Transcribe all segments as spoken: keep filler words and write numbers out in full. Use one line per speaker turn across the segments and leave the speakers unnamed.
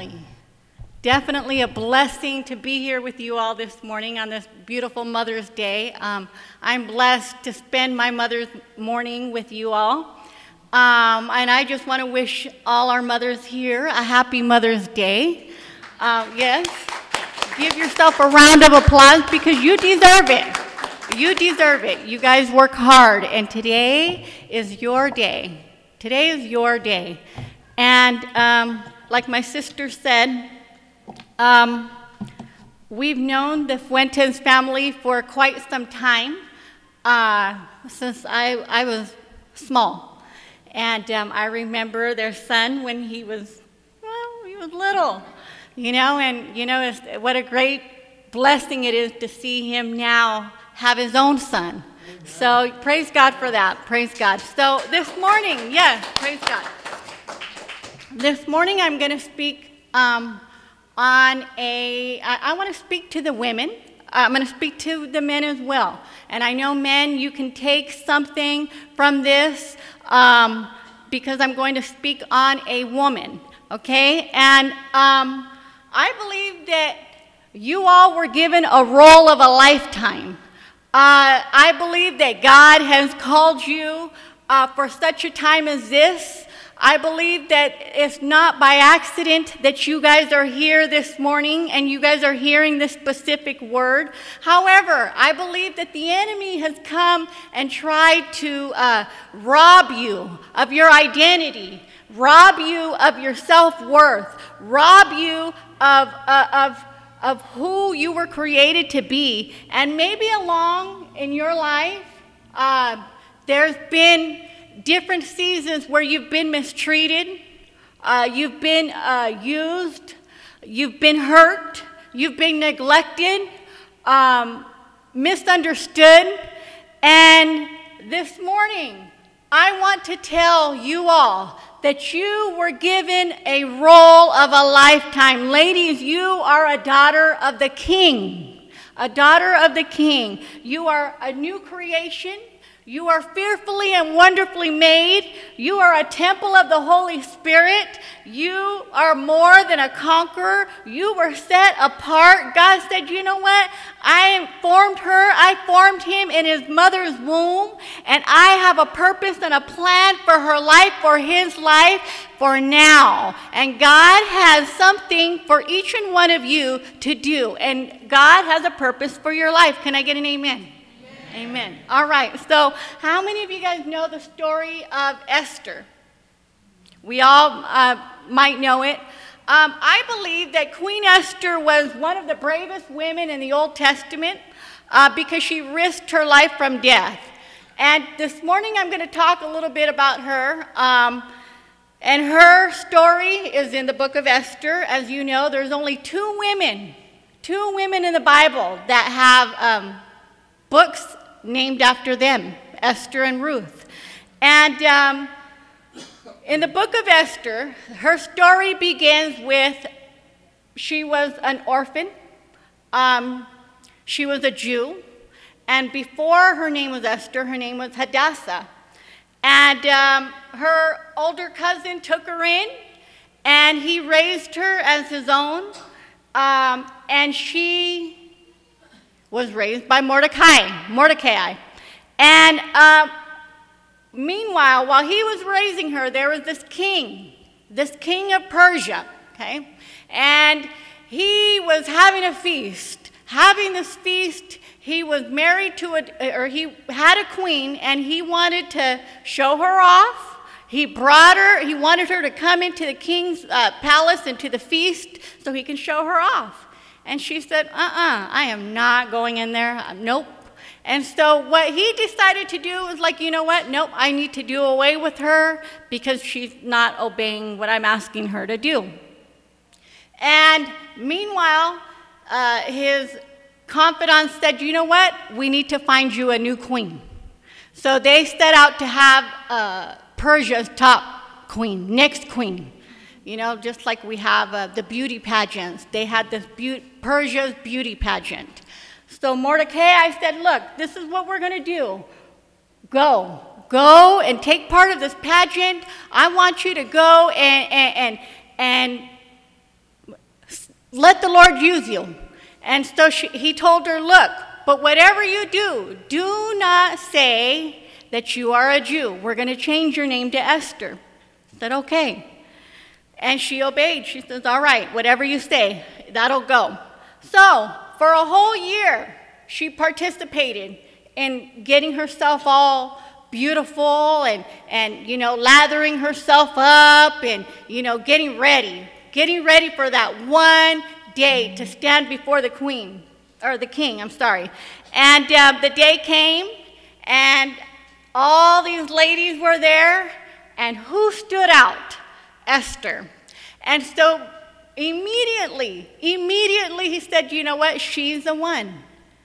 definitely, definitely a blessing to be here with you all this morning on this beautiful Mother's Day. Um, I'm blessed to spend my Mother's morning with you all. Um, and I just want to wish all our mothers here a happy Mother's Day. Uh, yes, give yourself a round of applause because you deserve it. You deserve it. You guys work hard, and today is your day. Today is your day. And um, like my sister said, um, we've known the Fuentes family for quite some time, uh, since I, I was small. And um, I remember their son when he was, well, he was little, you know, and, you know, it's, what a great blessing it is to see him now have his own son. So praise God for that. Praise God. So this morning, yes, praise God. This morning I'm going to speak um, on a, I, I want to speak to the women. I'm going to speak to the men as well. And I know men, you can take something from this um, because I'm going to speak on a woman, okay? And um, I believe that you all were given a role of a lifetime. Uh, I believe that God has called you uh, for such a time as this. I believe that it's not by accident that you guys are here this morning and you guys are hearing this specific word. However, I believe that the enemy has come and tried to uh, rob you of your identity, rob you of your self-worth, rob you of, uh, of, of who you were created to be. And maybe along in your life, uh, there's been different seasons where you've been mistreated, uh, you've been uh, used, you've been hurt, you've been neglected, um, misunderstood. And this morning, I want to tell you all that you were given a role of a lifetime. Ladies, you are a daughter of the King, a daughter of the King. You are a new creation. You are fearfully and wonderfully made. You are a temple of the Holy Spirit. You are more than a conqueror. You were set apart. God said, you know what? I formed her. I formed him in his mother's womb. And I have a purpose and a plan for her life, for his life, for now. And God has something for each and one of you to do. And God has a purpose for your life. Can I get an amen? Amen. All right, so how many of you guys know the story of Esther? We all uh, might know it. Um, I believe that Queen Esther was one of the bravest women in the Old Testament uh, because she risked her life from death. And this morning I'm going to talk a little bit about her. Um, and her story is in the book of Esther. As you know, there's only two women, two women in the Bible that have um, books named after them, Esther and Ruth. And um, in the book of Esther, her story begins with, she was an orphan, um, she was a Jew, and before her name was Esther, her name was Hadassah. And um, her older cousin took her in, and he raised her as his own, um, and she was raised by Mordecai, Mordecai. And uh, meanwhile, while he was raising her, there was this king, this king of Persia, okay? And he was having a feast. Having this feast, he was married to a, or he had a queen, and he wanted to show her off. He brought her, he wanted her to come into the king's uh, palace and to the feast so he can show her off. And she said, uh-uh, I am not going in there. Nope. And so what he decided to do was like, you know what? Nope, I need to do away with her because she's not obeying what I'm asking her to do. And meanwhile, uh, his confidant said, you know what? We need to find you a new queen. So they set out to have uh, Persia's top queen, next queen. You know, just like we have uh, the beauty pageants. They had this be- Persia's beauty pageant. So Mordecai said, look, this is what we're going to do. Go. Go and take part of this pageant. I want you to go and, and, and, and let the Lord use you. And so she, he told her, look, but whatever you do, do not say that you are a Jew. We're going to change your name to Esther. I said, okay. And she obeyed. She says, all right, whatever you say, that'll go. So for a whole year, she participated in getting herself all beautiful and, and, you know, lathering herself up and, you know, getting ready, getting ready for that one day to stand before the queen, or the king, I'm sorry. And uh, the day came, and all these ladies were there, and who stood out? Esther. And so immediately, immediately he said, you know what, she's the one.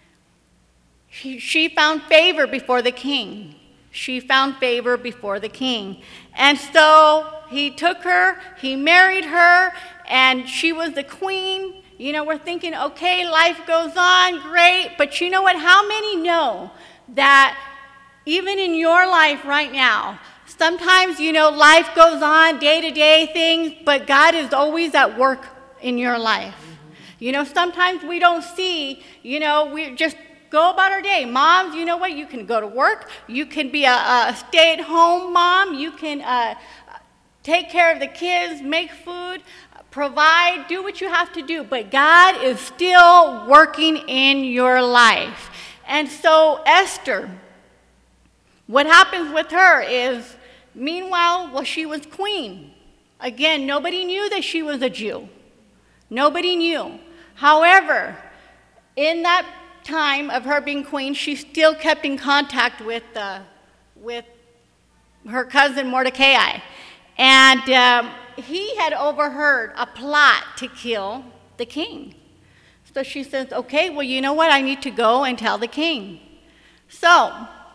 She, she found favor before the king. She found favor before the king. And so he took her, he married her, and she was the queen. You know, we're thinking, okay, life goes on, great. But you know what? How many know that even in your life right now, sometimes, you know, life goes on, day-to-day things, but God is always at work in your life. Mm-hmm. You know, sometimes we don't see, you know, we just go about our day. Moms, you know what? You can go to work. You can be a, a stay-at-home mom. You can uh, take care of the kids, make food, provide, do what you have to do. But God is still working in your life. And so Esther, what happens with her is, meanwhile, well, she was queen. Again, nobody knew that she was a Jew. Nobody knew. However, in that time of her being queen, she still kept in contact with, uh, with her cousin Mordecai. And um, he had overheard a plot to kill the king. So she says, okay, well, you know what? I need to go and tell the king. So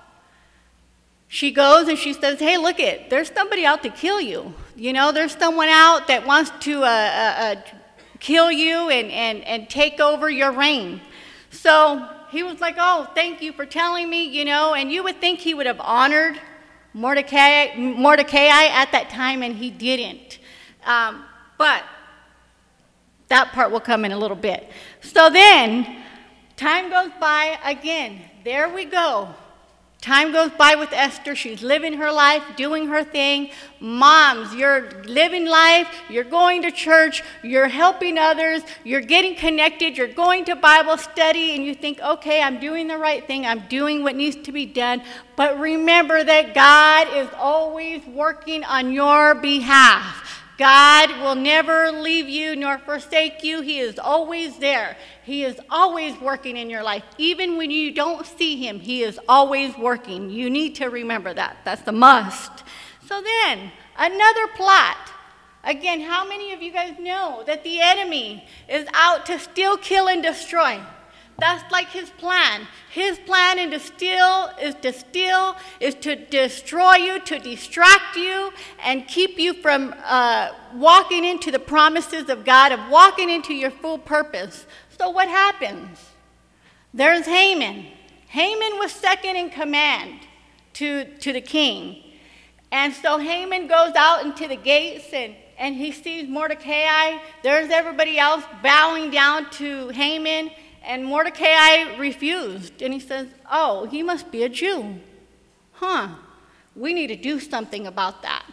she goes and she says, hey, look it, there's somebody out to kill you. You know, there's someone out that wants to uh, uh, uh, kill you and, and, and take over your reign. So he was like, oh, thank you for telling me, you know, and you would think he would have honored Mordecai, Mordecai at that time, and he didn't. Um, but that part will come in a little bit. So then, time goes by again. There we go. Time goes by with Esther. She's living her life, doing her thing. Moms, you're living life. You're going to church. You're helping others. You're getting connected. You're going to Bible study, and you think, okay, I'm doing the right thing. I'm doing what needs to be done. But remember that God is always working on your behalf. God will never leave you nor forsake you. He is always there. He is always working in your life. Even when you don't see him, he is always working. You need to remember that. That's a must. So then, another plot. Again, how many of you guys know that the enemy is out to steal, kill, and destroy? That's like his plan. His plan is to steal, is to steal, is to destroy you, to distract you, and keep you from uh, walking into the promises of God, of walking into your full purpose. So what happens? There's Haman. Haman was second in command to, to the king. And so Haman goes out into the gates, and, and he sees Mordecai. There's everybody else bowing down to Haman. And Mordecai refused, and he says, oh, he must be a Jew. Huh, we need to do something about that.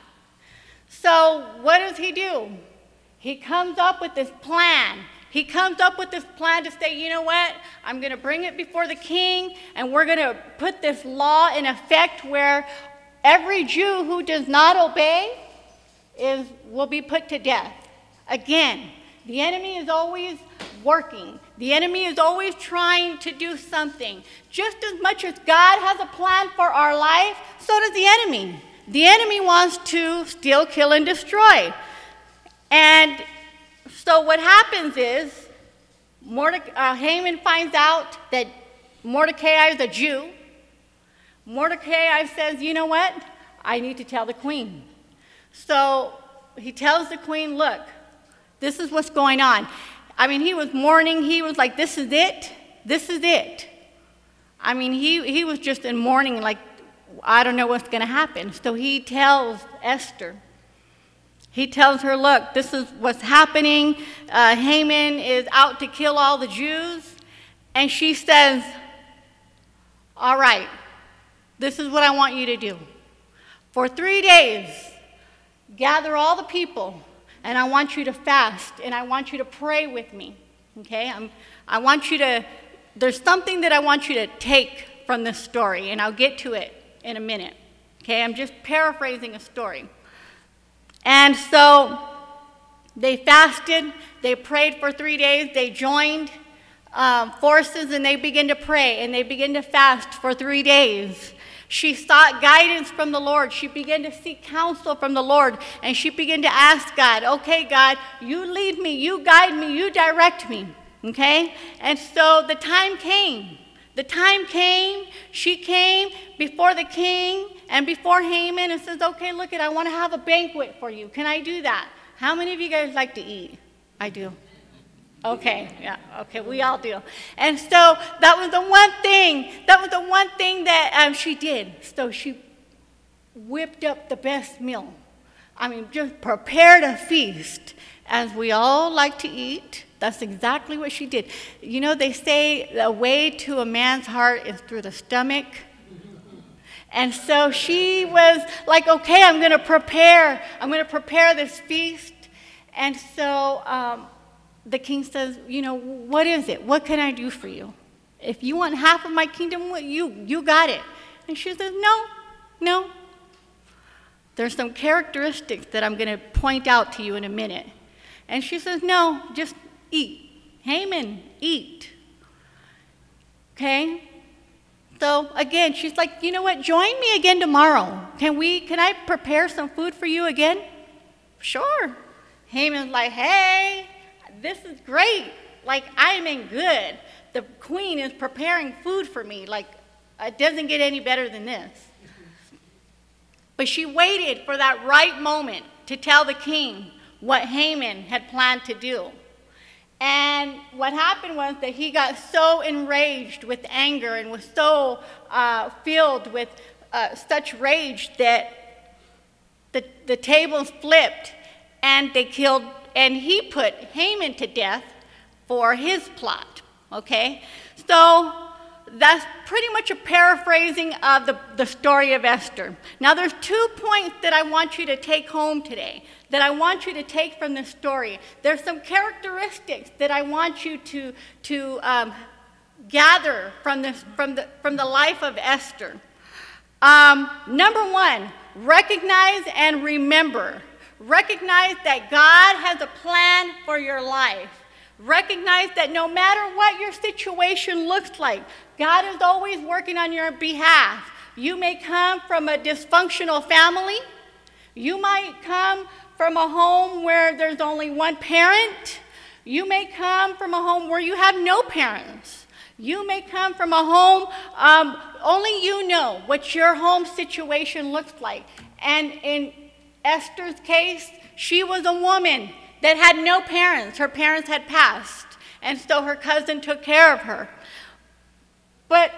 So what does he do? He comes up with this plan. He comes up with this plan to say, you know what, I'm going to bring it before the king, and we're going to put this law in effect where every Jew who does not obey is will be put to death. Again, the enemy is always working. The enemy is always trying to do something. Just as much as God has a plan for our life, so does the enemy. The enemy wants to steal, kill, and destroy. And so what happens is, Mordecai, uh, Haman finds out that Mordecai is a Jew. Mordecai says, you know what? I need to tell the queen. So he tells the queen, look, this is what's going on. I mean, he was mourning. He was like, this is it. This is it. I mean, he, he was just in mourning, like, I don't know what's going to happen. So he tells Esther, He tells her, look, this is what's happening. Uh, Haman is out to kill all the Jews. And she says, all right, this is what I want you to do. For three days, gather all the people, and I want you to fast, and I want you to pray with me. Okay? I'm, I want you to, there's something that I want you to take from this story, and I'll get to it in a minute. Okay? I'm just paraphrasing a story. And so they fasted, they prayed for three days, they joined um, forces, and they began to pray, and they began to fast for three days. She sought guidance from the Lord. She began to seek counsel from the Lord, and she began to ask God, okay, God, you lead me, you guide me, you direct me, okay? And so the time came. The time came, she came before the king and before Haman and says, okay, look, it, I want to have a banquet for you. Can I do that? How many of you guys like to eat? I do. Okay, yeah, okay, we all do. And so that was the one thing, that was the one thing that um, she did. So she whipped up the best meal. I mean, just prepared a feast, as we all like to eat. That's exactly what she did. You know, they say the way to a man's heart is through the stomach. And so she was like, okay, I'm going to prepare. I'm going to prepare this feast. And so um, the king says, you know, what is it? What can I do for you? If you want half of my kingdom, you, you got it. And she says, no, no. There's some characteristics that I'm going to point out to you in a minute. And she says, no, just eat. Haman, eat. Okay? So again, she's like, you know what? Join me again tomorrow. Can we, can I prepare some food for you again? Sure. Haman's like, hey, this is great. Like, I'm in good. The queen is preparing food for me. Like, it doesn't get any better than this. But she waited for that right moment to tell the king what Haman had planned to do. And what happened was that he got so enraged with anger and was so uh, filled with uh, such rage that the, the tables flipped and they killed, and he put Haman to death for his plot, okay? So that's pretty much a paraphrasing of the, the story of Esther. Now there's two points that I want you to take home today, that I want you to take from this story. There's some characteristics that I want you to, to um, gather from, this, from, the, from the life of Esther. Um, number one, recognize and remember. Recognize that God has a plan for your life. Recognize that no matter what your situation looks like, God is always working on your behalf. You may come from a dysfunctional family. You might come from a home where there's only one parent. You may come from a home where you have no parents. You may come from a home, um, only you know what your home situation looks like. And in Esther's case, she was a woman that had no parents. Her parents had passed, and so her cousin took care of her. But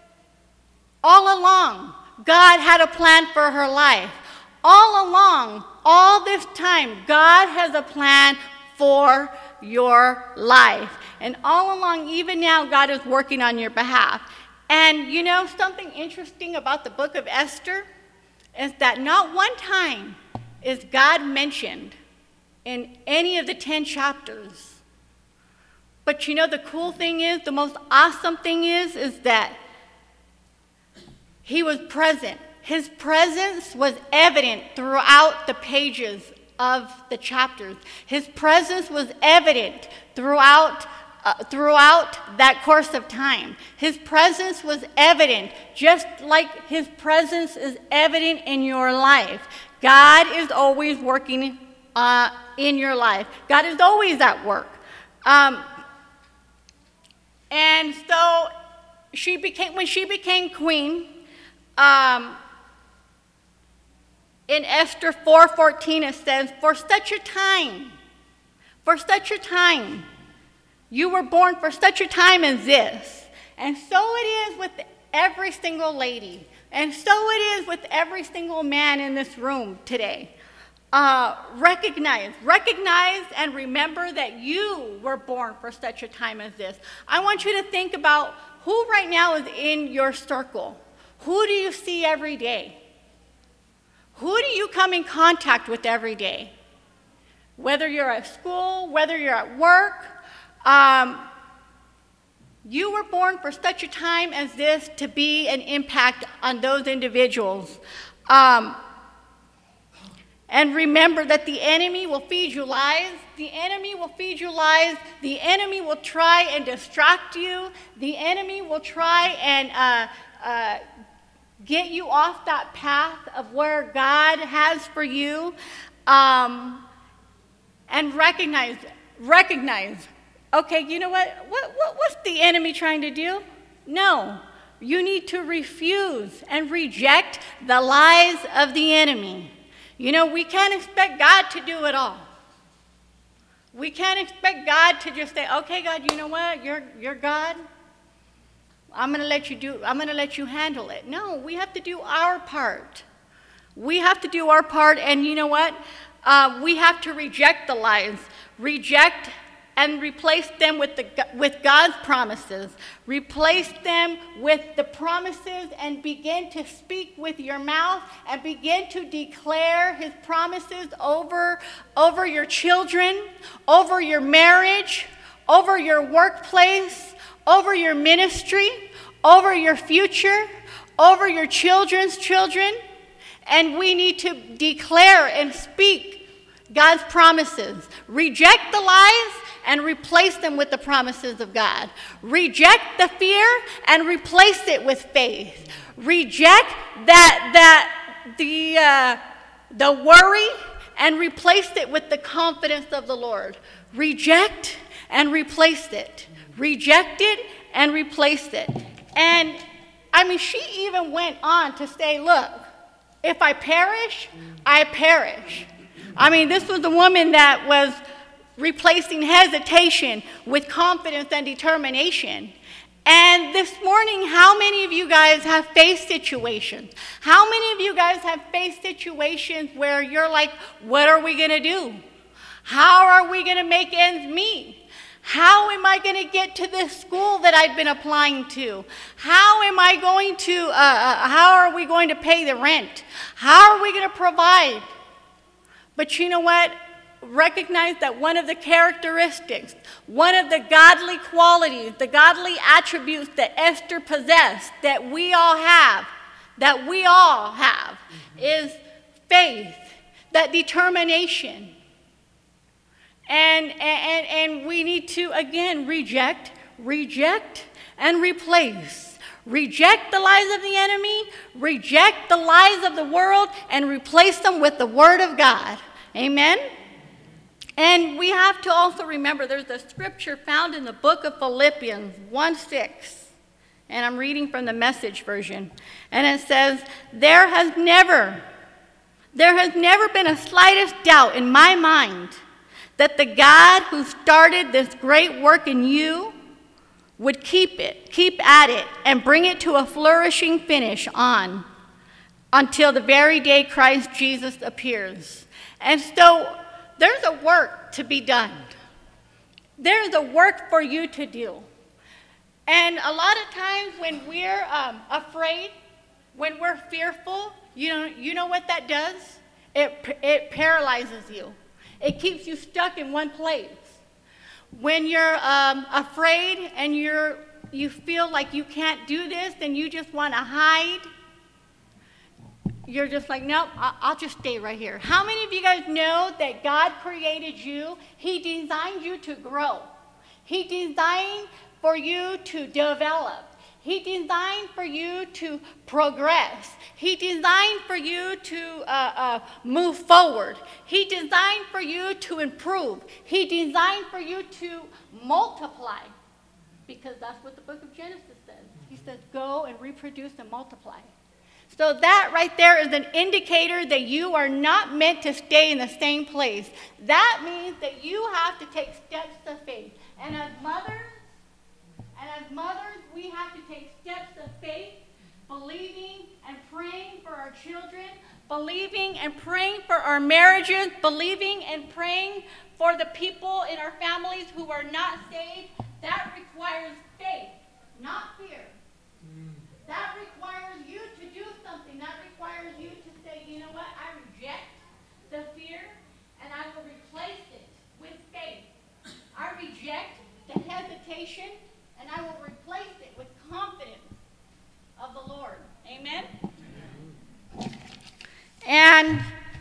all along, God had a plan for her life. All along, all this time, God has a plan for your life. And all along, even now, God is working on your behalf. And you know, something interesting about the book of Esther is that not one time is God mentioned in any of the ten chapters. But you know, the cool thing is, the most awesome thing is, is that he was present. His presence was evident throughout the pages of the chapters. His presence was evident throughout, uh, throughout that course of time. His presence was evident, just like his presence is evident in your life. God is always working uh, in your life. God is always at work. Um, and so she became, when she became queen, um, in Esther four fourteen it says, for such a time, for such a time, you were born for such a time as this. And so it is with every single lady. And so it is with every single man in this room today. Uh, recognize, recognize and remember that you were born for such a time as this. I want you to think about who right now is in your circle. Who do you see every day? Who do you come in contact with every day? Whether you're at school, whether you're at work, um, you were born for such a time as this to be an impact on those individuals. Um, And remember that the enemy will feed you lies. The enemy will feed you lies. The enemy will try and distract you. The enemy will try and uh, uh, get you off that path of where God has for you. Um, and recognize, recognize, okay, you know what? what? What what's the enemy trying to do? No. You need to refuse and reject the lies of the enemy. You know, we can't expect God to do it all. We can't expect God to just say, okay, God, you know what? You're, you're God. I'm going to let you do, I'm going to let you handle it. No, we have to do our part. We have to do our part, and you know what? Uh, we have to reject the lies. Reject and replace them with, the, with God's promises. Replace them with the promises and begin to speak with your mouth and begin to declare his promises over, over your children, over your marriage, over your workplace, over your ministry, over your future, over your children's children. And we need to declare and speak God's promises. Reject the lies and replace them with the promises of God. Reject the fear and replace it with faith. Reject that that the uh, the worry and replace it with the confidence of the Lord. Reject and replace it. Reject it and replace it. And I mean, she even went on to say, look, if I perish, I perish. I mean, this was a woman that was replacing hesitation with confidence and determination. And this morning, how many of you guys have faced situations? How many of you guys have faced situations where you're like, what are we going to do? How are we going to make ends meet? How am I going to get to this school that I've been applying to? How am I going to, uh, uh, how are we going to pay the rent? How are we going to provide? But you know what? Recognize that one of the characteristics, one of the godly qualities, the godly attributes that Esther possessed, that we all have, that we all have, is faith, that determination. And, and, and we need to, again, reject, reject, and replace. Reject the lies of the enemy, reject the lies of the world, and replace them with the Word of God. Amen? And we have to also remember there's a scripture found in the book of Philippians one six. And I'm reading from the Message version. And it says, there has never, there has never been a slightest doubt in my mind that the God who started this great work in you would keep it, keep at it, and bring it to a flourishing finish on until the very day Christ Jesus appears. And so there's a work to be done. There's a work for you to do. And a lot of times when we're um, afraid, when we're fearful, you know, you know what that does? It, it paralyzes you. It keeps you stuck in one place. When you're um, afraid and you're, you feel like you can't do this and you just want to hide, you're just like, nope, I'll just stay right here. How many of you guys know that God created you? He designed you to grow. He designed for you to develop. He designed for you to progress. He designed for you to uh, uh, move forward. He designed for you to improve. He designed for you to multiply. Because that's what the book of Genesis says. He says, go and reproduce and multiply. So that right there is an indicator that you are not meant to stay in the same place. That means that you have to take steps of faith. And as mothers, and as mothers, we have to take steps of faith, believing and praying for our children, believing and praying for our marriages, believing and praying for the people in our families who are not saved, that requires faith, not fear. That requires you to do something. That requires you to say, you know what, I reject the fear and I will replace it with faith. I reject the hesitation and I will replace it with confidence of the Lord. Amen? And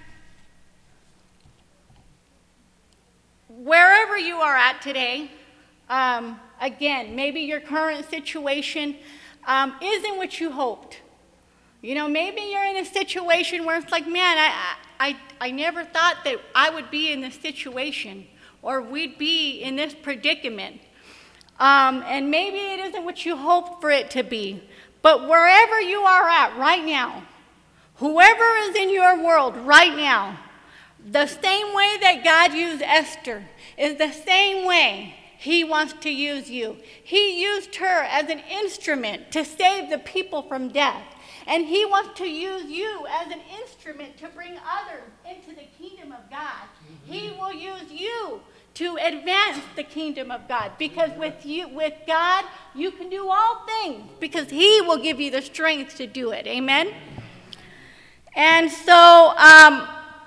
wherever you are at today, um, again, maybe your current situation um, isn't what you hoped. You know, maybe you're in a situation where it's like, man, I, I, I never thought that I would be in this situation or we'd be in this predicament. Um, and maybe it isn't what you hoped for it to be. But wherever you are at right now, whoever is in your world right now, the same way that God used Esther is the same way He wants to use you. He used her as an instrument to save the people from death. And He wants to use you as an instrument to bring others into the kingdom of God. Mm-hmm. He will use you to advance the kingdom of God. Because with you, with God, you can do all things because He will give you the strength to do it. Amen? And so, um,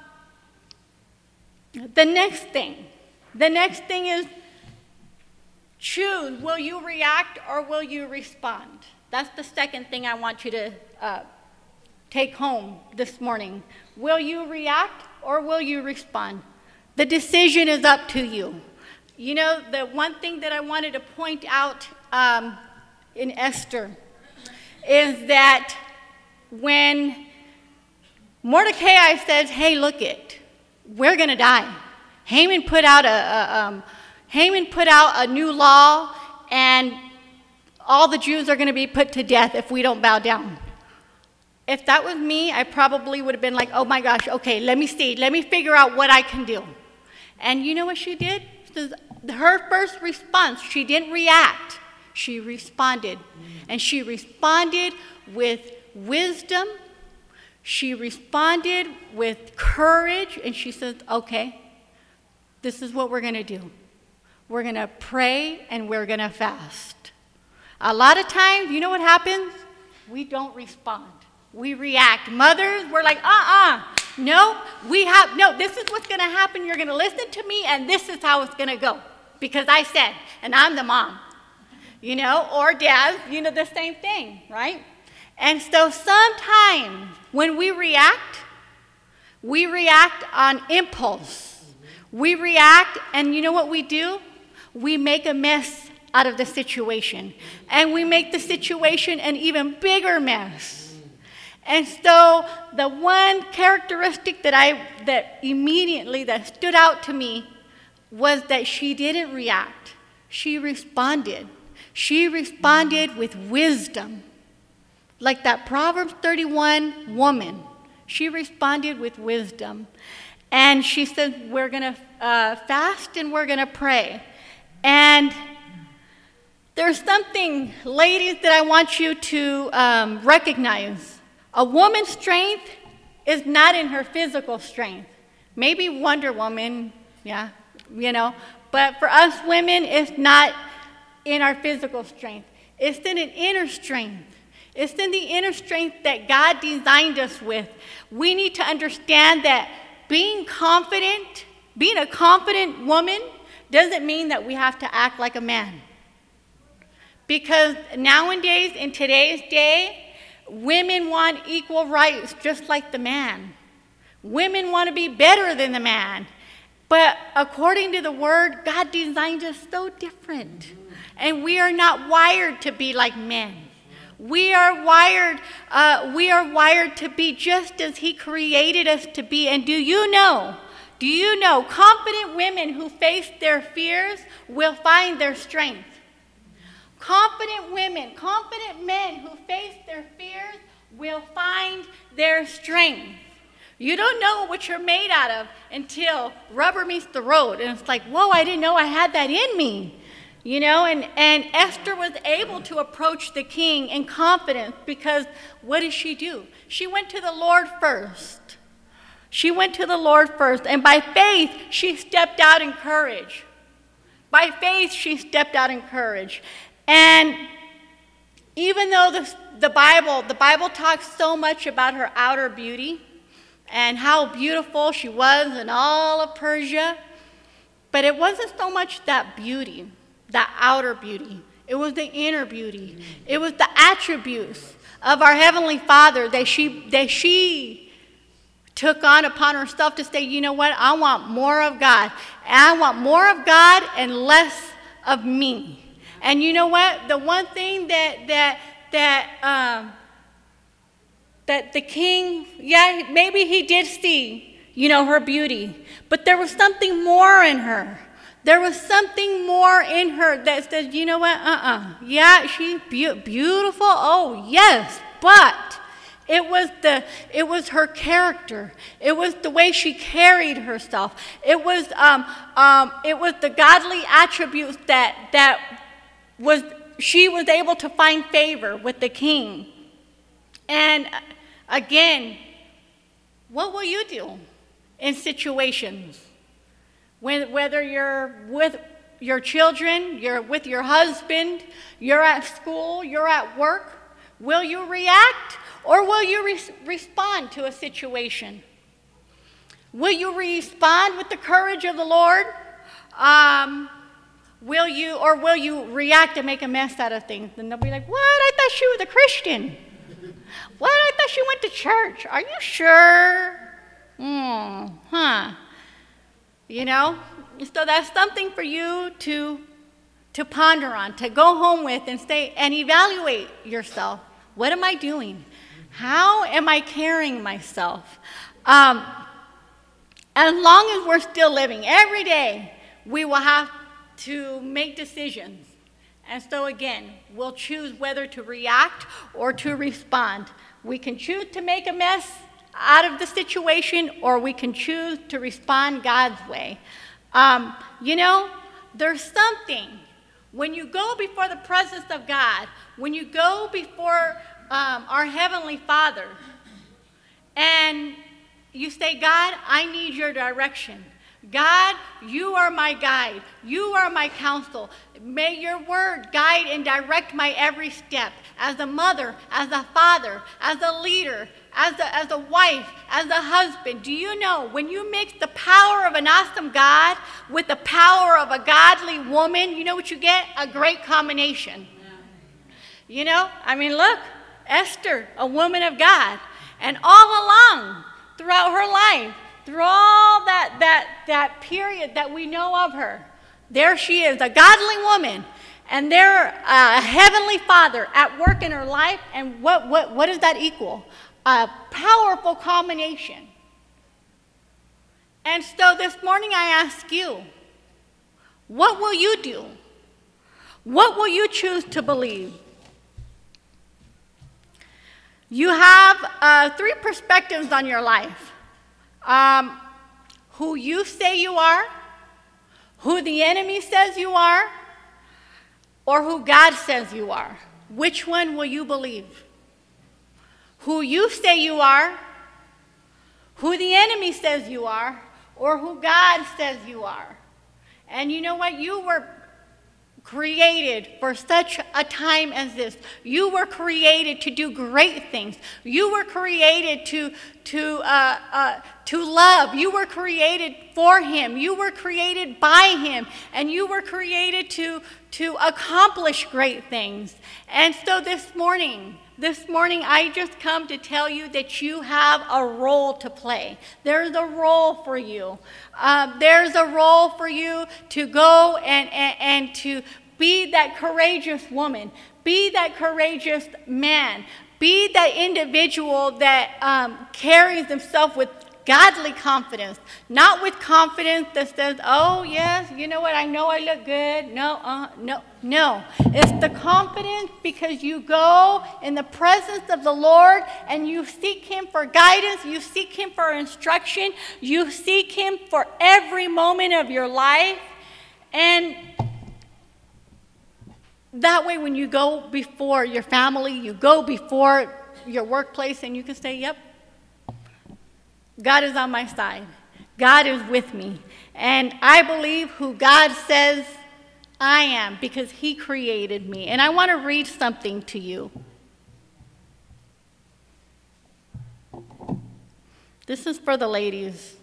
the next thing, the next thing is choose. Will you react or will you respond? That's the second thing I want you to uh, take home this morning. Will you react or will you respond? The decision is up to you. You know, the one thing that I wanted to point out um, in Esther is that when Mordecai says, hey, look it, we're going to die. Haman put out a, a um, Haman put out a new law, and all the Jews are going to be put to death if we don't bow down. If that was me, I probably would have been like, oh my gosh, okay, let me see. Let me figure out what I can do. And you know what she did? Her first response, she didn't react. She responded. And she responded with wisdom. She responded with courage. And she says, okay, this is what we're going to do. We're going to pray and we're going to fast. A lot of times, you know what happens? We don't respond. We react. Mothers, we're like, uh-uh. No, we have, no, this is what's going to happen. You're going to listen to me, and this is how it's going to go. Because I said, and I'm the mom. You know, or dad, you know, the same thing, right? And so sometimes when we react, we react on impulse. We react, and you know what we do? We make a mess out of the situation. And we make the situation an even bigger mess. And so the one characteristic that I that immediately that stood out to me was that she didn't react. She responded. She responded with wisdom. Like that Proverbs thirty-one woman. She responded with wisdom. And she said, we're going to uh, fast and we're going to pray. And there's something, ladies, that I want you to um, recognize. A woman's strength is not in her physical strength. Maybe Wonder Woman, yeah, you know. But for us women, it's not in our physical strength. It's in an inner strength. It's in the inner strength that God designed us with. We need to understand that being confident, being a confident woman, doesn't mean that we have to act like a man. Because nowadays, in today's day, women want equal rights just like the man. Women want to be better than the man. But according to the Word, God designed us so different. And we are not wired to be like men. We are wired, uh, we are wired to be just as He created us to be. And do you know, do you know, confident women who face their fears will find their strength. Confident women, confident men who face their fears will find their strength. You don't know what you're made out of until rubber meets the road. And it's like, whoa, I didn't know I had that in me. You know, and, and Esther was able to approach the king in confidence because what did she do? She went to the Lord first. She went to the Lord first, and by faith, she stepped out in courage. By faith, she stepped out in courage. And even though the, the Bible, the Bible talks so much about her outer beauty and how beautiful she was in all of Persia, but it wasn't so much that beauty. That outer beauty. It was the inner beauty. It was the attributes of our Heavenly Father that she that she took on upon herself to say, you know what, I want more of God. And I want more of God and less of me. And you know what? The one thing that that that um, that the king, yeah, maybe he did see, you know, her beauty, but there was something more in her. There was something more in her that said, you know what, uh-uh. Yeah, she's be- beautiful, oh, yes, but it was the it was her character. It was the way she carried herself. It was um, um, it was the godly attributes that that was she was able to find favor with the king. And again, what will you do in situations? When, whether you're with your children, you're with your husband, you're at school, you're at work, will you react or will you re- respond to a situation? Will you respond with the courage of the Lord? Um, will you, or will you react and make a mess out of things? And they'll be like, what? I thought she was a Christian. What? I thought she went to church. Are you sure? Hmm, huh. You know, so that's something for you to, to ponder on, to go home with and say, and evaluate yourself. What am I doing? How am I carrying myself? Um, as long as we're still living, every day we will have to make decisions. And so again, we'll choose whether to react or to respond. We can choose to make a mess out of the situation, or we can choose to respond God's way. Um, you know, there's something when you go before the presence of God, when you go before um, our Heavenly Father, and you say, God, I need your direction. God, you are my guide. You are my counsel. May your word guide and direct my every step. As a mother, as a father, as a leader, as a, as a wife, as a husband, do you know when you mix the power of an awesome God with the power of a godly woman, you know what you get? A great combination. You know, I mean, look, Esther, a woman of God, and all along throughout her life, through all that, that, that period that we know of her, there she is, a godly woman, and there uh, a heavenly Father at work in her life, and what, what, what does that equal? A powerful combination. And so this morning I ask you, what will you do? What will you choose to believe? You have uh, three perspectives on your life. Um, who you say you are, who the enemy says you are, or who God says you are. Which one will you believe? Who you say you are, who the enemy says you are, or who God says you are. And you know what? You were created for such a time as this. You were created to do great things. You were created to to uh, uh, to love. You were created for Him. You were created by Him, and you were created to to accomplish great things. And so this morning, this morning, I just come to tell you that you have a role to play. There's a role for you. Uh, there's a role for you to go and, and, and to be that courageous woman. Be that courageous man. Be that individual that um, carries himself with godly confidence, not with confidence that says, oh, yes, you know what, I know I look good. No, uh, no, no. It's the confidence because you go in the presence of the Lord and you seek Him for guidance, you seek Him for instruction, you seek Him for every moment of your life. And That way, when you go before your family, you go before your workplace, and you can say, yep, God is on my side. God is with me. And I believe who God says I am because he created me. And I want to read something to you. This is for the ladies.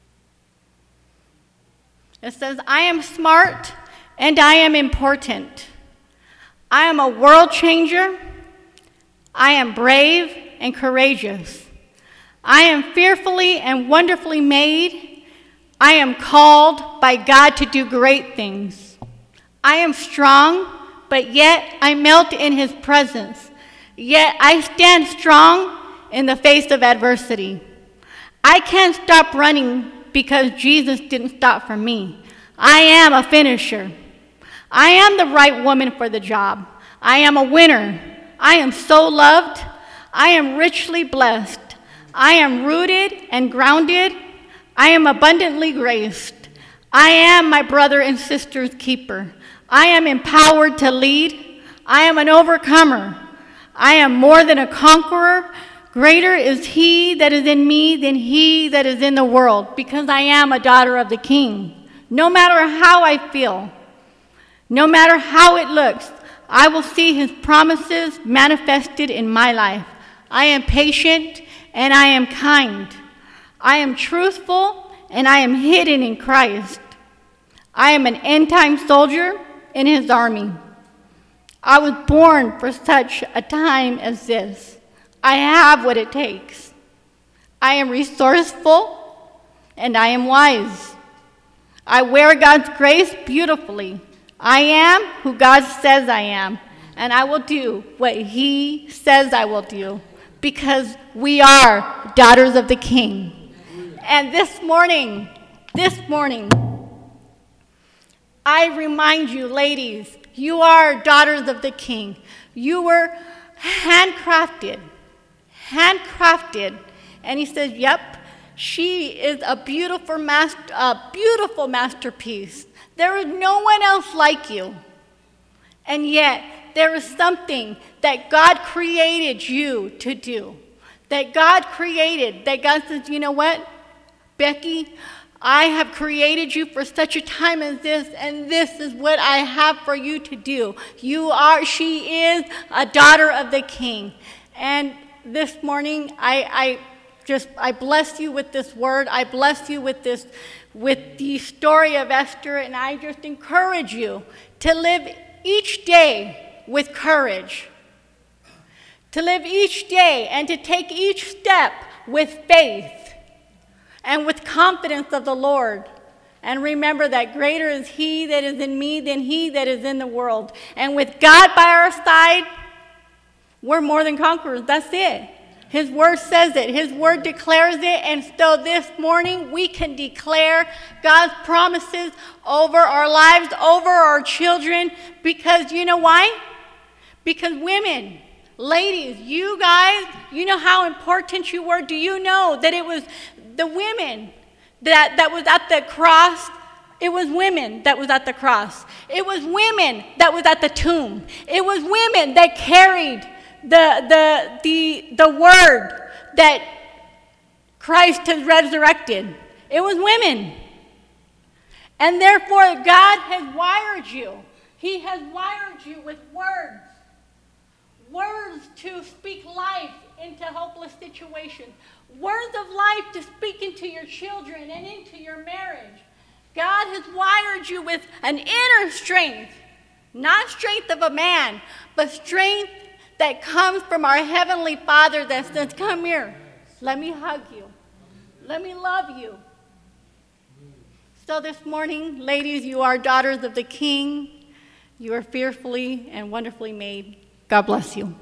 It says, I am smart and I am important. I am a world changer. I am brave and courageous. I am fearfully and wonderfully made. I am called by God to do great things. I am strong, but yet I melt in his presence. Yet I stand strong in the face of adversity. I can't stop running because Jesus didn't stop for me. I am a finisher. I am the right woman for the job. I am a winner. I am so loved. I am richly blessed. I am rooted and grounded. I am abundantly graced. I am my brother and sister's keeper. I am empowered to lead. I am an overcomer. I am more than a conqueror. Greater is he that is in me than he that is in the world, because I am a daughter of the King. No matter how I feel, no matter how it looks, I will see his promises manifested in my life. I am patient and I am kind. I am truthful and I am hidden in Christ. I am an end-time soldier in his army. I was born for such a time as this. I have what it takes. I am resourceful and I am wise. I wear God's grace beautifully. I am who God says I am, and I will do what he says I will do, because we are daughters of the King. And this morning, this morning, I remind you, ladies, you are daughters of the King. You were handcrafted, handcrafted. And he says, yep, she is a beautiful, master, a beautiful masterpiece. There is no one else like you. And yet, there is something that God created you to do. That God created, that God says, you know what, Becky, I have created you for such a time as this, and this is what I have for you to do. You are, she is a daughter of the King. And this morning, I, I just, I bless you with this word. I bless you with this, with the story of Esther, and I just encourage you to live each day with courage, to live each day and to take each step with faith and with confidence of the Lord. And remember that greater is he that is in me than he that is in the world. And with God by our side, we're more than conquerors. That's it. His word says it. His word declares it. And so this morning, we can declare God's promises over our lives, over our children. Because you know why? Because women, ladies, you guys, you know how important you were. Do you know that it was the women that, that was at the cross? It was women that was at the cross. It was women that was at the tomb. It was women that carried the, the, the, the word that Christ has resurrected. It was women. And therefore, God has wired you. He has wired you with words. Words to speak life into hopeless situations. Words of life to speak into your children and into your marriage. God has wired you with an inner strength. Not strength of a man, but strength that comes from our Heavenly Father that says, come here, let me hug you. Let me love you. So this morning, ladies, you are daughters of the King. You are fearfully and wonderfully made. God bless you.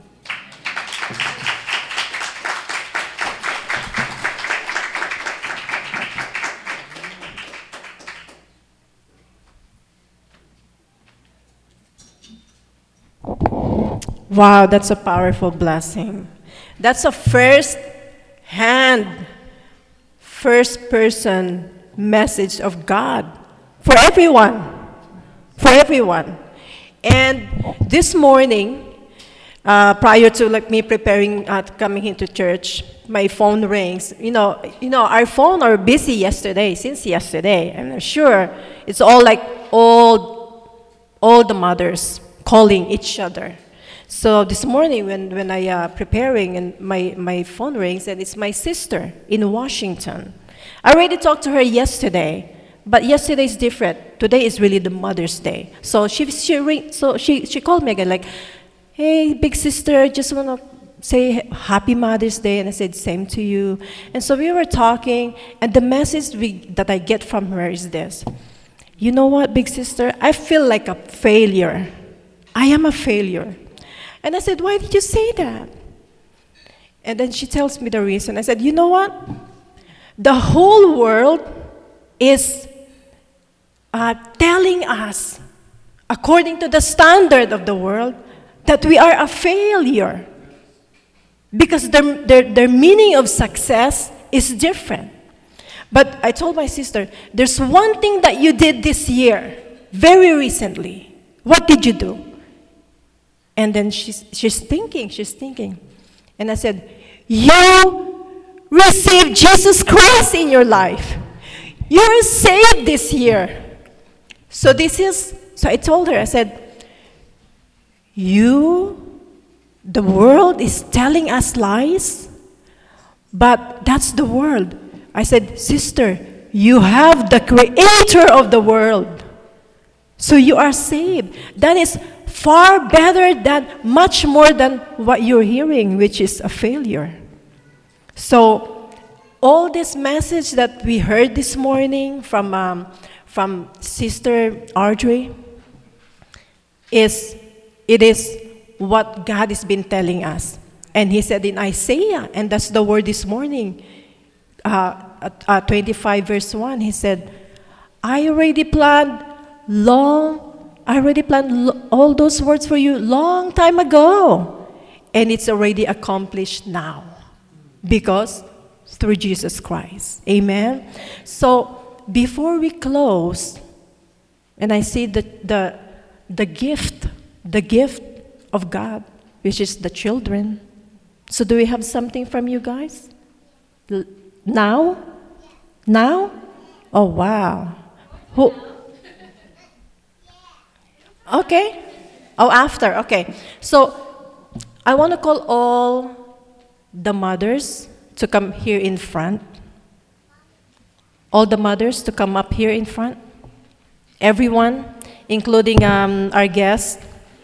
Wow, that's a powerful blessing. That's a first hand, first person message of God for everyone. For everyone. And this morning, uh, prior to like me preparing uh, coming into church, my phone rings. You know, you know, our phone are busy yesterday, since yesterday. And I'm sure it's all like all, all the mothers calling each other. So this morning, when when I uh, preparing, and my my phone rings, and it's my sister in Washington. I already talked to her yesterday. But yesterday is different. Today is really the Mother's Day. So she she ring, so she she called me again like, "Hey, big sister, just want to say Happy Mother's Day." And I said, "Same to you." And so we were talking, and the message we, that I get from her is this: "You know what, big sister? I feel like a failure. I am a failure." And I said, "Why did you say that?" And then she tells me the reason. I said, "You know what? The whole world is Uh, telling us, according to the standard of the world, that we are a failure because their, their, their meaning of success is different. But I told my sister, there's one thing that you did this year, very recently. What did you do?" And then she's, she's thinking, she's thinking. And I said, "You received Jesus Christ in your life. You're saved this year." So this is, so I told her, I said, "You, the world is telling us lies, but that's the world." I said, "Sister, you have the creator of the world. So you are saved. That is far better than, much more than what you're hearing, which is a failure." So all this message that we heard this morning from um, from Sister Audrey is, it is what God has been telling us. And he said in Isaiah, and that's the word this morning, uh, uh, twenty-five verse one, he said, "I already planned long, I already planned lo- all those words for you long time ago. And it's already accomplished now. Because through Jesus Christ." Amen? So, before we close, and I see the, the, the gift, the gift of God, which is the children. So do we have something from you guys? L- now? Now? Oh, wow. Who? Okay. Oh, after. Okay. So I want to call all the mothers to come here in front. All the mothers to come up here in front. Everyone, including um, our guests.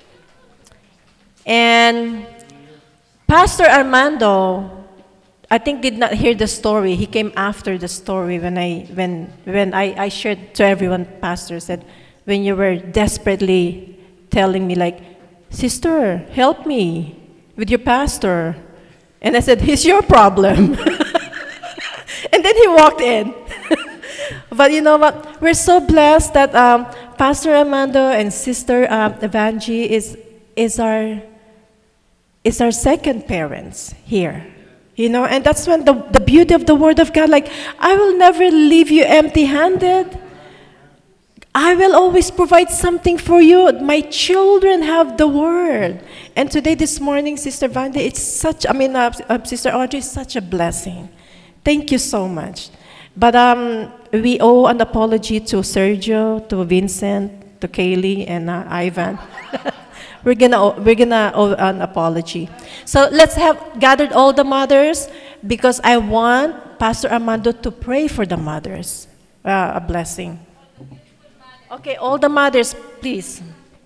And Pastor Armando, I think, did not hear the story. He came after the story when I when when I, I shared to everyone. Pastor said, when you were desperately telling me like, "Sister, help me with your pastor." And I said, "It's your problem." And then he walked in. But you know what? We're so blessed that um, Pastor Armando and Sister um, Evangie is is our is our second parents here. You know, and that's when the, the beauty of the Word of God, like, I will never leave you empty-handed. I will always provide something for you. My children have the Word. And today, this morning, Sister Vande, it's such, I mean, uh, uh, Sister Audrey, it's such a blessing. Thank you so much. But um, we owe an apology to Sergio, to Vincent, to Kaylee, and uh, Ivan. We're gonna we're gonna owe an apology. So let's have gathered all the mothers, because I want Pastor Armando to pray for the mothers. Uh, a blessing. Okay, all the mothers, please.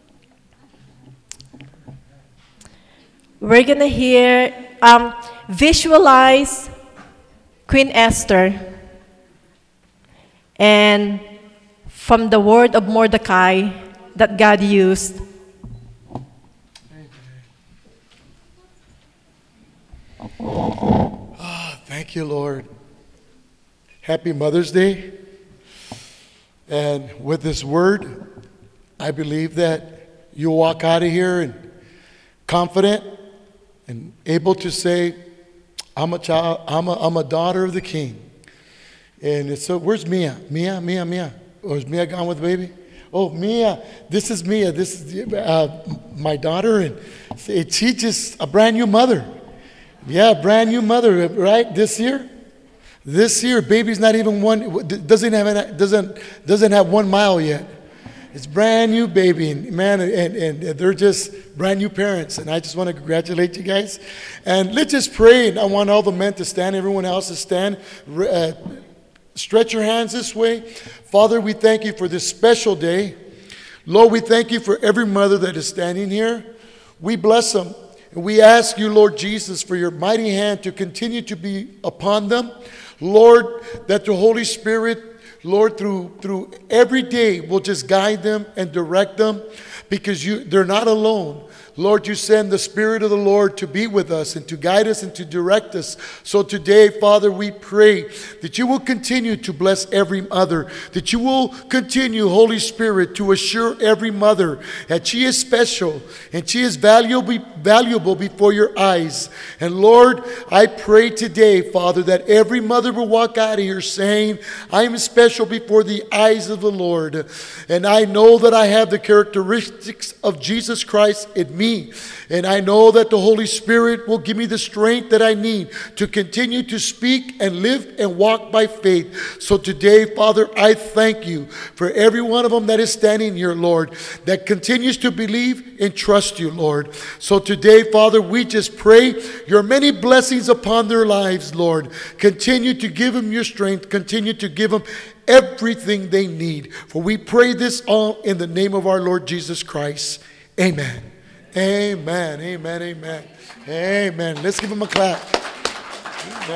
We're gonna hear, um, visualize Queen Esther, and from the word of Mordecai that God used.
Oh, thank you, Lord. Happy Mother's Day. And with this word, I believe that you'll walk out of here and confident and able to say, I'm a child, I'm a, I'm a daughter of the King. And it's so, where's Mia? Mia, Mia, Mia. Or is Mia gone with the baby? Oh, Mia, this is Mia. This is uh, my daughter, and she just a brand new mother. Yeah, brand new mother, right? This year, this year, baby's not even one. Doesn't have doesn't doesn't have one mile yet. It's brand new baby, and man, and, and they're just brand new parents. And I just want to congratulate you guys. And let's just pray. And I want all the men to stand. Everyone else to stand. Uh, stretch your hands this way. Father, we thank you for this special day. Lord, we thank you for every mother that is standing here. We bless them. And we ask you, Lord Jesus, for your mighty hand to continue to be upon them. Lord, that the Holy Spirit, Lord, through through every day will just guide them and direct them, because you they're not alone. Lord, you send the Spirit of the Lord to be with us and to guide us and to direct us. So today, Father, we pray that you will continue to bless every mother, that you will continue, Holy Spirit, to assure every mother that she is special and she is valuable, valuable before your eyes. And Lord, I pray today, Father, that every mother will walk out of here saying, I am special before the eyes of the Lord. And I know that I have the characteristics of Jesus Christ in me. And I know that the Holy Spirit will give me the strength that I need to continue to speak and live and walk by faith. So today, Father, I thank you for every one of them that is standing here, Lord, that continues to believe and trust you, Lord. So today, Father, we just pray your many blessings upon their lives, Lord. Continue to give them your strength. Continue to give them everything they need. For we pray this all in the name of our Lord Jesus Christ. Amen. Amen, amen, amen, amen. Let's give him a clap.